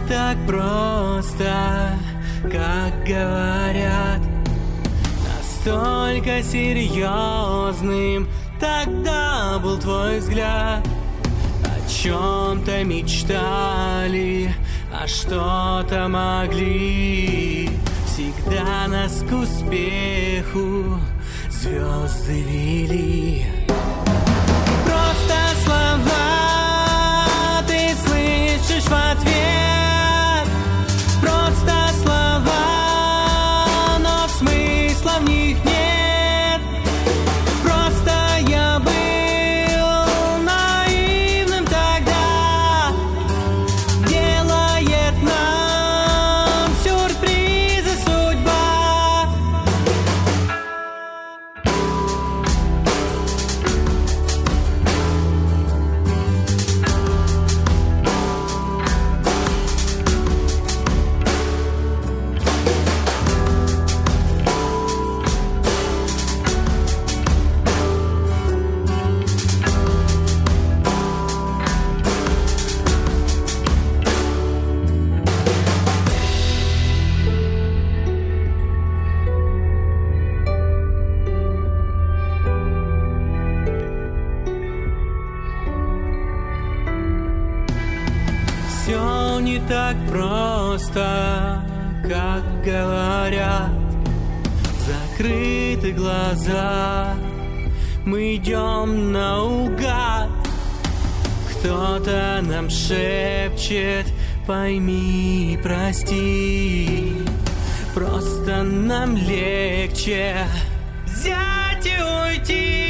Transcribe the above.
так просто, как говорят. Настолько серьезным тогда был твой взгляд. О чем-то мечтали, а что-то могли. Всегда нас к успеху звезды вели. Просто слова ты слышишь в ответ. Просто слова, но смысла в них нет. Просто я был наивным тогда. Делает нам сюрпризы судьба. Все не так просто, как говорят. Закрыты глаза, мы идем наугад. Кто-то нам шепчет: пойми и прости. Просто нам легче взять и уйти.